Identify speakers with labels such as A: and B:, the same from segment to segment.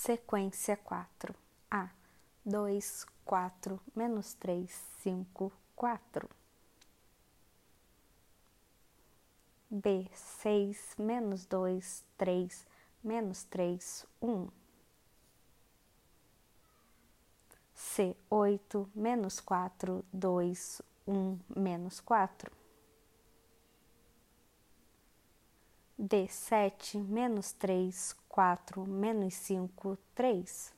A: Sequência 4. A. 2, 4, menos 3, 5, 4. B. 6, menos 2, 3, menos 3, 1. C. 8, menos 4, 2, 1, menos 4. D. 7, menos 3, 4, menos 5, 3.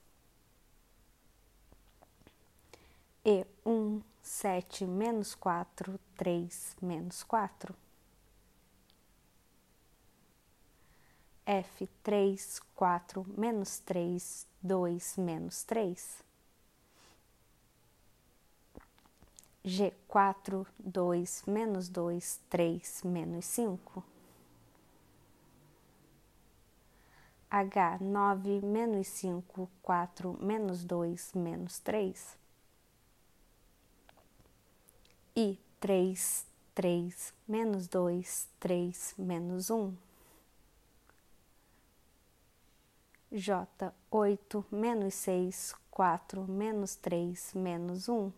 A: E. 1, 7, menos 4, 3, menos 4. F. 3, 4, menos 3, 2, menos 3. G. 4, 2, menos 2, 3, menos 5. H. 9, menos 5, 4, menos 2, menos 3. I. 3, 3, menos 2, 3, menos 1. J. 8, menos 6, 4, menos 3, menos 1.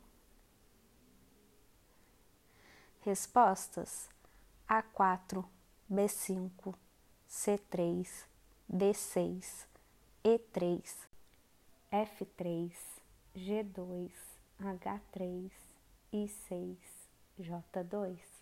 A: Respostas: A4, B5, C3, D6, E3, F3, G2, H3, I6, J2.